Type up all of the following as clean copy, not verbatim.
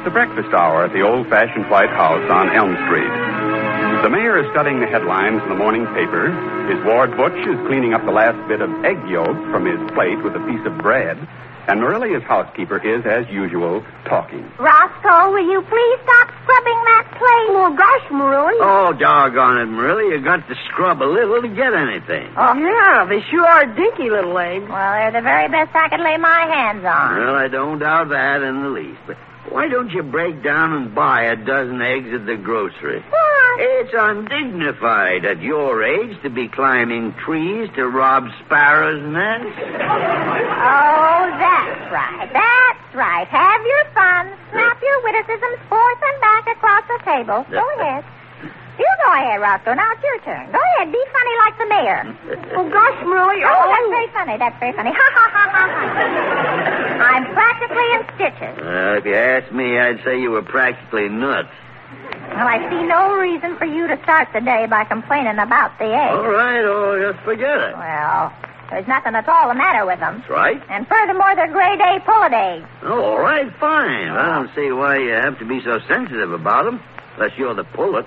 the breakfast hour at the old-fashioned White House on Elm Street. The mayor is studying the headlines in the morning paper. His ward Butch is cleaning up the last bit of egg yolk from his plate with a piece of bread. And Marilla, his housekeeper, is, as usual, talking. Roscoe, will you please stop scrubbing that plate? Oh, gosh, Marilla. Oh, doggone it, Marilla. You got to scrub a little to get anything. Oh, yeah, they sure are dinky little eggs. Well, they're the very best I could lay my hands on. Well, I don't doubt that in the least. But why don't you break down and buy a dozen eggs at the grocery? What? It's undignified at your age to be climbing trees to rob sparrows' nests. Oh, that's right. That's right. Have your fun. Snap your witticisms forth and back across the table. Go ahead. You go ahead, Roscoe. Now it's your turn. Go ahead. Be funny like the mayor. Oh, gosh, Marilla. Oh, that's very funny. That's very funny. Ha, ha, ha, ha, ha. I'm practically in stitches. If you ask me, I'd say you were practically nuts. Well, I see no reason for you to start the day by complaining about the eggs. All right, just forget it. Well, there's nothing at all the matter with them. That's right. And furthermore, they're grade A pullet eggs. Oh, all right, fine. I don't see why you have to be so sensitive about them, unless you're the pullet.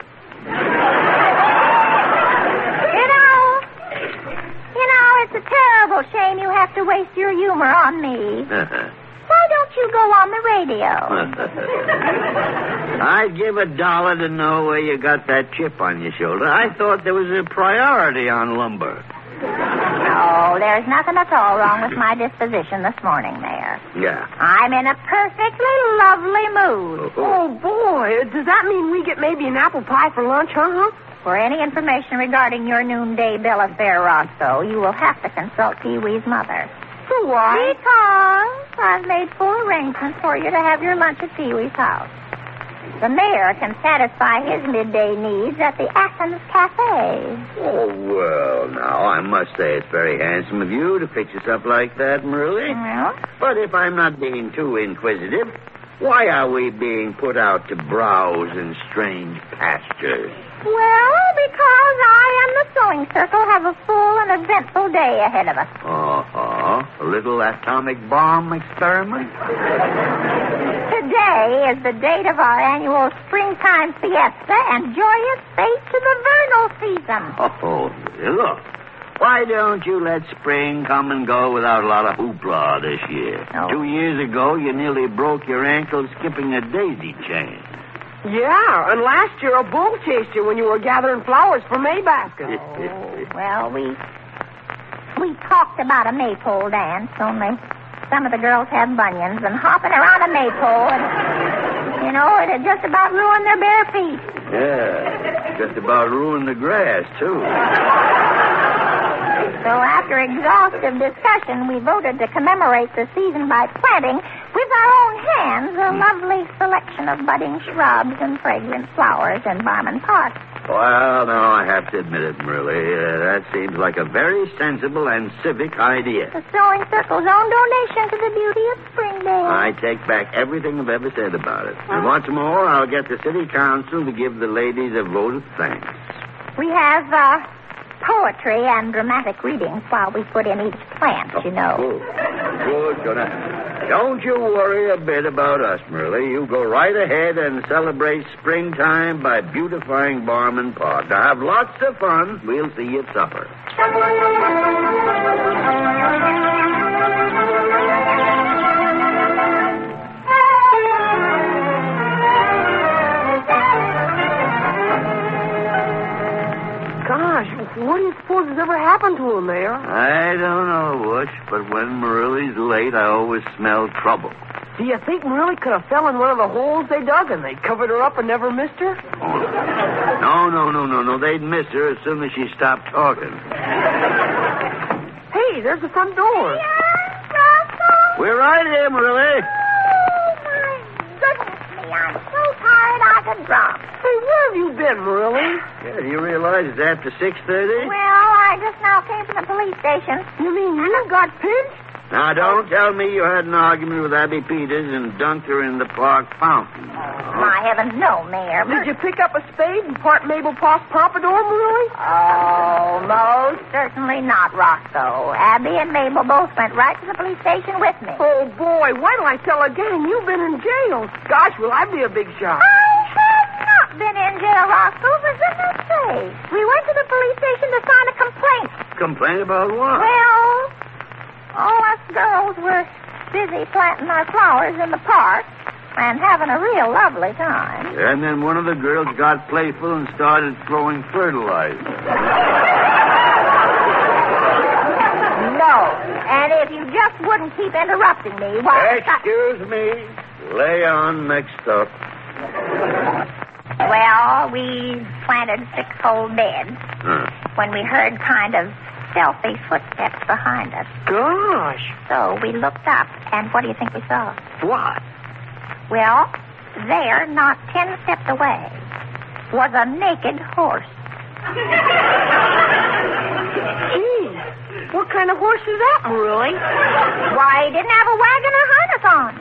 You know, it's a terrible shame you have to waste your humor on me. Why don't you go on the radio? I'd give $1 to know where you got that chip on your shoulder. I thought there was a priority on lumber. No, there's nothing at all wrong with my disposition this morning, Mayor. Yeah. I'm in a perfectly lovely mood. Oh, boy. Does that mean we get maybe an apple pie for lunch, huh? For any information regarding your noonday bill of fare, Roscoe, you will have to consult Pee-wee's mother. For why? Because I've made full arrangements for you to have your lunch at Pee-wee's house. The mayor can satisfy his midday needs at the Athens Cafe. Oh, well, now, I must say it's very handsome of you to fix us up like that, Marilla. Well? But if I'm not being too inquisitive, why are we being put out to browse in strange pastures? Well, because I and the sewing circle have a full and eventful day ahead of us. Uh-huh. A little atomic bomb experiment? Today is the date of our annual springtime fiesta and joyous fate to the vernal season. Oh, look. Why don't you let spring come and go without a lot of hoopla this year? Oh. 2 years ago, you nearly broke your ankle skipping a daisy chain. Yeah, and last year a bull chased you when you were gathering flowers for May baskets. Well, we talked about a maypole dance, only some of the girls have bunions, and hopping around a maypole, and, it had just about ruined their bare feet. Yeah, just about ruined the grass, too. So after exhaustive discussion, we voted to commemorate the season by planting, with our own hands, a lovely selection of budding shrubs and fragrant flowers in Barman Park. Well, now, I have to admit it, Marilla. That seems like a very sensible and civic idea. The Sewing Circle's own donation to the beauty of Springdale. I take back everything I've ever said about it. And what's more, I'll get the city council to give the ladies a vote of thanks. We have, poetry and dramatic readings while we put in each plant, you know. Good. Don't you worry a bit about us, Marilla. You go right ahead and celebrate springtime by beautifying Barman Park. Now, have lots of fun. We'll see you at supper. What do you suppose has ever happened to him, Mayor? I don't know, Butch, but when Marilla's late, I always smell trouble. Do you think Marilla could have fell in one of the holes they dug and they covered her up and never missed her? Oh, no. They'd miss her as soon as she stopped talking. Hey, there's the front door. Yeah, Roscoe? We're right here, Marilla. Oh, my goodness me. I'm so tired I could drop. Hey, where have you been, Marilla? Yeah, do you realize it's after 6:30? Well, I just now came from the police station. You mean you got pinched? Now, don't tell me you had an argument with Abby Peters and dunked her in the park fountain. My heavens, no, Mayor. Did you pick up a spade and part Mabel Poss pompadour, Marley? Oh, most certainly not, Roscoe. Abby and Mabel both went right to the police station with me. Oh, boy, why don't I tell a gang you've been in jail? Gosh, will I be a big shot? I have not been in jail, Roscoe, for goodness sake. We went to the police station to sign a complaint. Complain about what? Well, all us girls were busy planting our flowers in the park and having a real lovely time. And then one of the girls got playful and started throwing fertilizer. No. And if you just wouldn't keep interrupting me while... Excuse me. Lay on next up. Well, we planted 6 whole beds when we heard kind of stealthy footsteps behind us. Gosh. So we looked up, and what do you think we saw? What? Well, there, not 10 steps away, was a naked horse. Gee, what kind of horse is that, Marley? Why, he didn't have a wagon or harness on.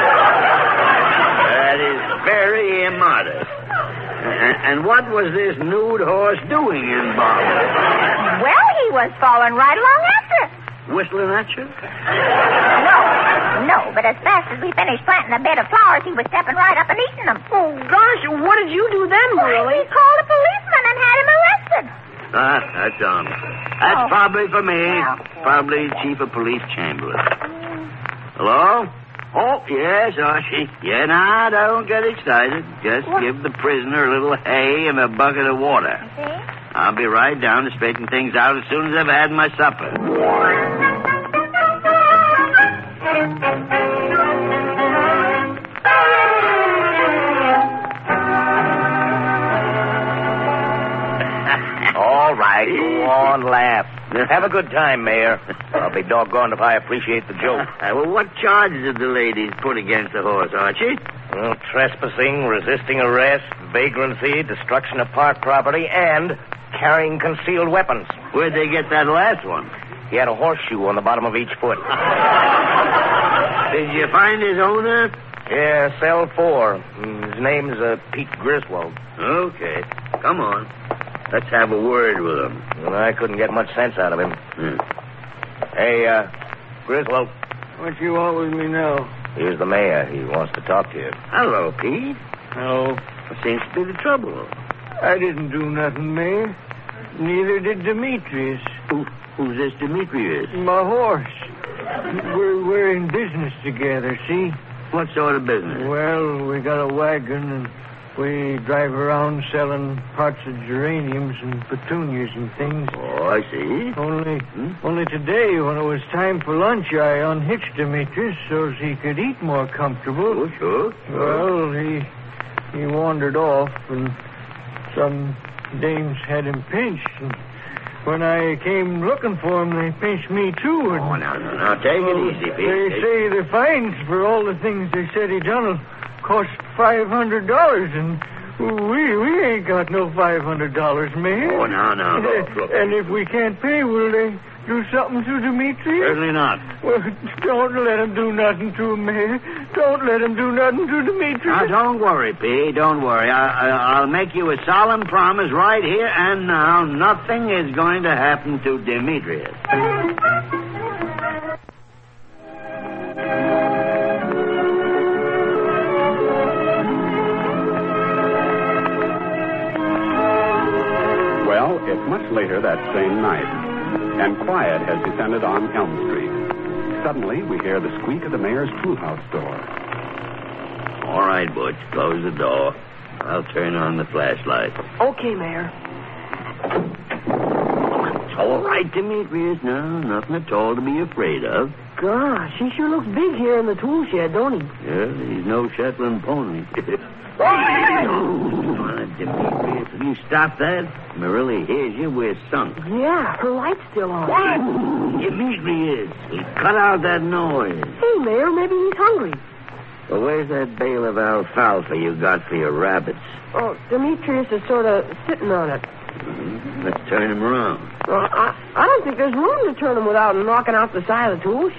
That is very immodest. And what was this nude horse doing in Bob? Well, he was following right along after us. Whistling at you? No, but as fast as we finished planting a bed of flowers, he was stepping right up and eating them. Oh, gosh, what did you do then, Marley? We called a policeman and had him arrested. That's on. That's probably for me. Well. Probably Chief of Police Chamberlain. Hello? Oh, yes, Archie. Yeah, now, don't get excited. Just give the prisoner a little hay and a bucket of water. See? I'll be right down to straighten things out as soon as I've had my supper. All right, go on, laugh. Have a good time, Mayor. I'll be doggone if I appreciate the joke. Well, what charges did the ladies put against the horse, Archie? Well, trespassing, resisting arrest, vagrancy, destruction of park property, and carrying concealed weapons. Where'd they get that last one? He had a horseshoe on the bottom of each foot. Did you find his owner? Yeah, cell 4. His name's Pete Griswold. Okay. Come on. Let's have a word with him. Well, I couldn't get much sense out of him. Hey, Griswold. What you want with me now? Here's the mayor. He wants to talk to you. Hello, Pete. No, What seems to be the trouble? I didn't do nothing, Mayor. Neither did Demetrius. Who's this Demetrius? My horse. We're in business together, see? What sort of business? Well, we got a wagon and we drive around selling parts of geraniums and petunias and things. Oh, I see. Only today, when it was time for lunch, I unhitched Demetrius so he could eat more comfortable. Oh, sure. Well, he wandered off, and some dames had him pinched. And when I came looking for him, they pinched me, too. And, Oh, now, take it easy, Pete. They say the fines for all the things they said he done will cost $500, and we ain't got no $500, Mayor. Oh, now, look. And if we can't pay, will they do something to Demetrius? Certainly not. Well, don't let him do nothing to him, Mayor. Don't let him do nothing to Demetrius. Now, don't worry, Pete. Don't worry. I'll make you a solemn promise right here and now. Nothing is going to happen to Demetrius. Well, it's much later that same night, and quiet has descended on Elm Street. Suddenly, we hear the squeak of the mayor's tool house door. All right, Butch. Close the door. I'll turn on the flashlight. Okay, Mayor. It's all right, Demetrius. No, nothing at all to be afraid of. Gosh, he sure looks big here in the tool shed, don't he? Yeah, he's no Shetland pony. Demetrius, if you stop that, Marilla hears you, we're sunk. Yeah, her light's still on. Demetrius, he cut out that noise. Hey, Mayor, maybe he's hungry. Well, where's that bale of alfalfa you got for your rabbits? Oh, Demetrius is sort of sitting on it. Let's turn him around. Well, I don't think there's room to turn him without knocking out the side of the tool shed.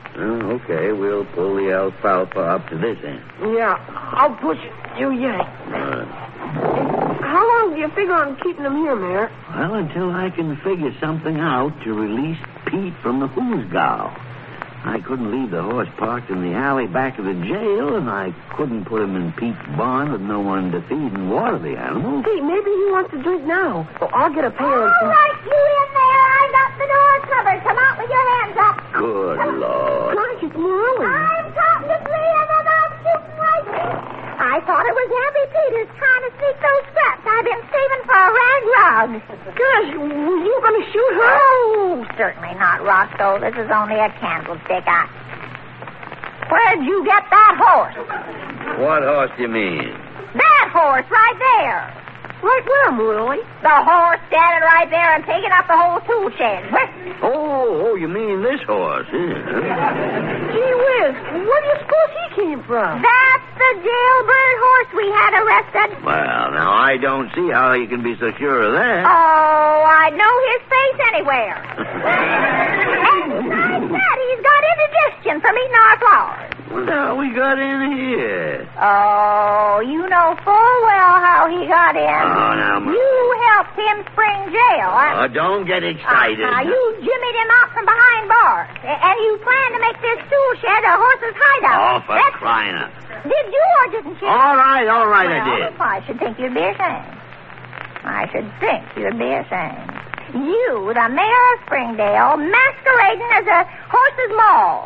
Okay, we'll pull the alfalfa up to this end. Yeah, I'll push it. You yank. How long do you figure on keeping them here, Mayor? Well, until I can figure something out to release Pete from the hoosgow. I couldn't leave the horse parked in the alley back of the jail, and I couldn't put him in Pete's barn with no one to feed and water the animals. Hey, maybe he wants to drink now. So I'll get a pail All and some... right, you in there. I got the door covered. Come out with your hands up. Good Lord. Gosh, it's Merlin. I'm talking to three of them out shooting rifles. I thought it was Abby Peters trying to sneak those scraps I've been saving for a rag rug. Gosh, were you going to shoot her? Oh, certainly not, Roscoe. This is only a candlestick. Where'd you get that horse? What horse do you mean? That horse right there. Right where, Merle? The horse standing right there and taking up the whole tool shed. Oh, you mean this horse? Gee whiz, where do you suppose he came from? That's the jailbird horse we had arrested. Well, now, I don't see how you can be so sure of that. Oh, I'd know his face anywhere. And besides that, he's got indigestion from eating our flowers. Well, now we got in here. Oh, you know full well how he got in. Oh, now, You helped him spring jail. Oh, don't get excited. You jimmied him out from behind bars. And you planned to make this tool shed a horse's hideout. Oh, for crying out. Did you or didn't you? All right, well, I did. I should think you'd be ashamed. I should think you'd be ashamed. You, the mayor of Springdale, masquerading as a horse's maul.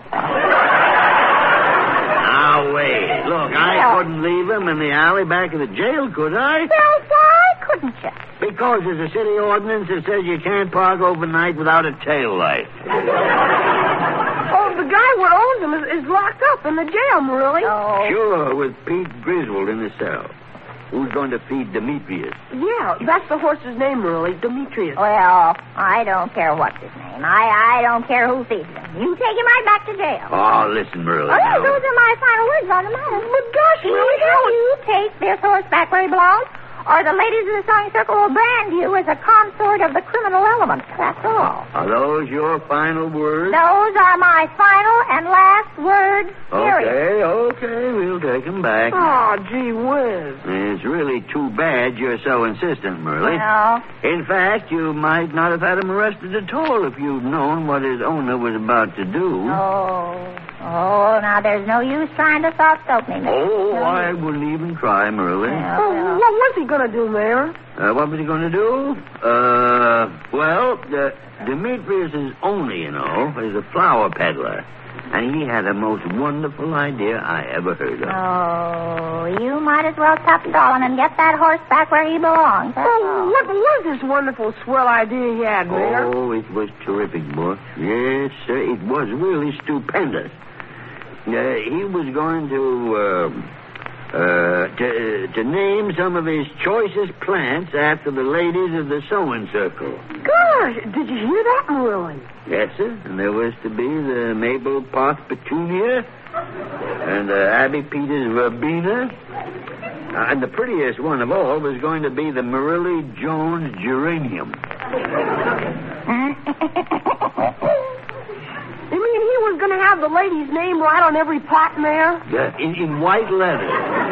Now, wait. Look, I couldn't leave him in the alley back of the jail, could I? Well, why couldn't you? Because there's a city ordinance that says you can't park overnight without a tail light. Oh, the guy who owns him is locked up in the jail, Merle. Oh. Sure, with Pete Griswold in the cell. Who's going to feed Demetrius? Yeah, that's the horse's name, Merle, Demetrius. Well, I don't care what's his name. I don't care who feeds him. You take him right back to jail. Oh, listen, Merle. Oh, those are my final words on the matter. But gosh, Merle, you take this horse back where he belongs, or the ladies of the Sewing Circle will brand you as a consort of the criminal element. That's all. Are those your final words? Those are my final and last words, period. Okay, we'll take them back. Oh, gee whiz. It's really too bad you're so insistent, Merle. Well, In fact, you might not have had him arrested at all if you'd known what his owner was about to do. Oh, now there's no use trying to soft-soap me, Mr. I wouldn't even try, Merle. Well, what was he going to do, Mayor? What was he going to do? Demetrius' owner, you know, is a flower peddler. And he had the most wonderful idea I ever heard of. Oh, you might as well stop stalling and get that horse back where he belongs. Oh, what was this wonderful, swell idea he had, Mayor? Oh, it was terrific, boy. Yes, sir, it was really stupendous. He was going to name some of his choicest plants after the ladies of the Sewing Circle. Gosh, did you hear that, Merlin? Yes, sir. And there was to be the Mabel Potts Petunia and Abby Peters Verbena. And the prettiest one of all was going to be the Marilla Jones Geranium. You mean he was going to have the lady's name right on every pot, Mayor? In white letters.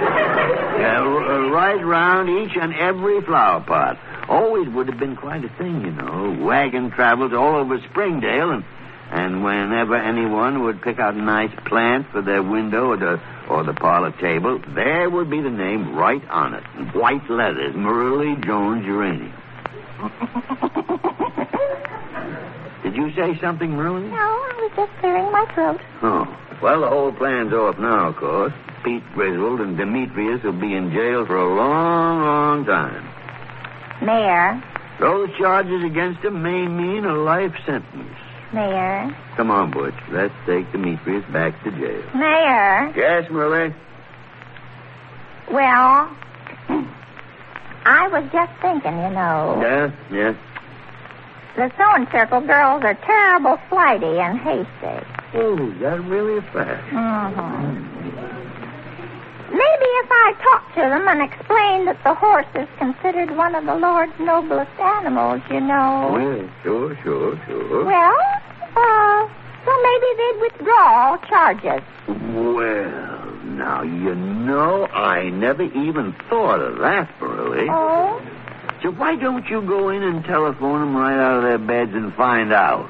Right round each and every flower pot. Always would have been quite a thing, you know. Wagon travels all over Springdale, and whenever anyone would pick out a nice plant for their window or the parlor table, there would be the name right on it. In white letters, Marilla Jones Geranium. Did you say something, Merlin? No, I was just clearing my throat. Oh. Well, the whole plan's off now, of course. Pete Griswold and Demetrius will be in jail for a long, long time. Mayor. Those charges against him may mean a life sentence. Mayor. Come on, Butch. Let's take Demetrius back to jail. Mayor. Yes, Merle? Well, I was just thinking, you know. Yeah. The Sewing Circle girls are terrible flighty and hasty. Oh, that's really a fact. Mm-hmm. Maybe if I talked to them and explained that the horse is considered one of the Lord's noblest animals, you know. Well, sure. Well, So maybe they'd withdraw all charges. Well, now, you know, I never even thought of that, Burley. Oh? So why don't you go in and telephone them right out of their beds and find out?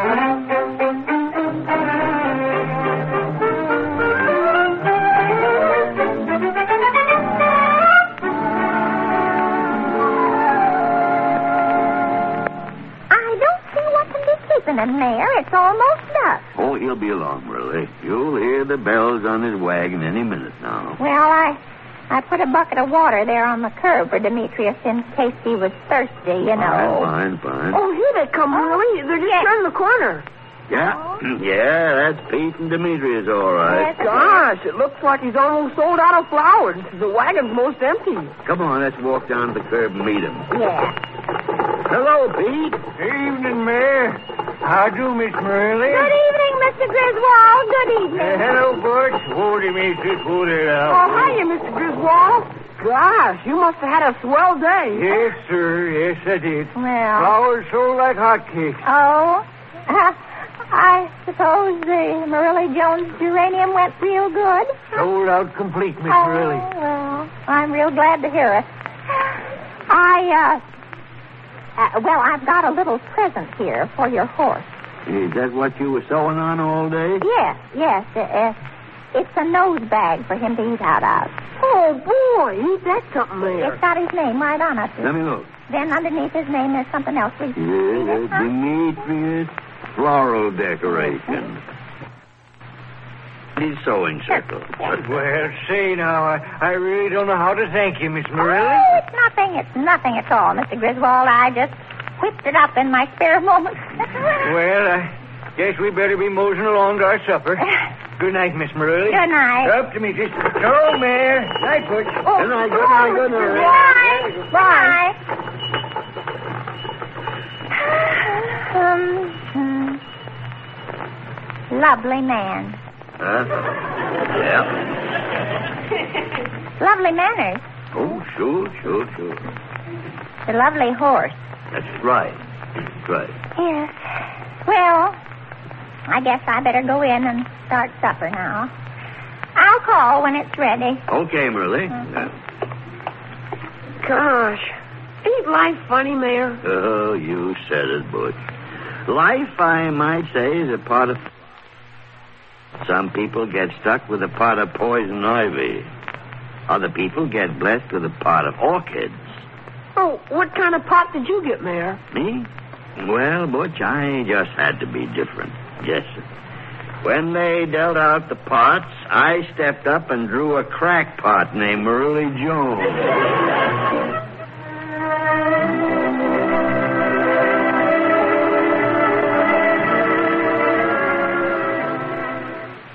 And Mayor, it's almost dusk. Oh, he'll be along, Burley. You'll hear the bells on his wagon any minute now. Well, I put a bucket of water there on the curb for Demetrius in case he was thirsty, you know. Fine. Oh, here they come, Willie. They're just turning the corner. Yeah, yeah, that's Pete and Demetrius, all right. Yes, Gosh, it looks like he's almost sold out of flowers. The wagon's most empty. Come on, let's walk down to the curb and meet him. Yeah. Hello, Pete. Evening, Mayor. How do, Miss Merle? Good evening, Mr. Griswold. Good evening. Hello, Butch. Hold him, Mrs. Hold it out. Oh, hiya, Mr. Griswold. Gosh, you must have had a swell day. Yes, sir. Yes, I did. Well. Flowers sold like hotcakes. Oh? I suppose the Marilla Jones geranium went real good. Sold out complete, Miss Oh, Merle. well, I'm real glad to hear it. Well, I've got a little present here for your horse. Is that what you were sewing on all day? Yes. It's a nose bag for him to eat out of. Oh, boy, ain't that something there? It's got his name right on it. Let me look. Then underneath his name, there's something else. Yeah, Demetrius Floral Decoration. His sewing circle. Well, say now, I really don't know how to thank you, Miss Morelli. Oh, it's nothing at all, Mr. Griswold. I just whipped it up in my spare moments. Well, I guess we better be moseying along to our supper. Good night, Miss Morelli. Good night. Up to me, sister. So, Mayor. Night, Butch. Oh, Good night. Bye. Lovely man. Huh? Yeah. Lovely manners. Oh, sure. The lovely horse. That's right. Yes. Well, I guess I better go in and start supper now. I'll call when it's ready. Okay, Merle. Gosh, ain't life funny, Mayor? Oh, you said it, Butch. Life, I might say, is a pot of... Some people get stuck with a pot of poison ivy. Other people get blessed with a pot of orchids. Oh, what kind of pot did you get, Mayor? Me? Well, Butch, I just had to be different. Yes, sir. When they dealt out the pots, I stepped up and drew a crackpot named Marilla Jones.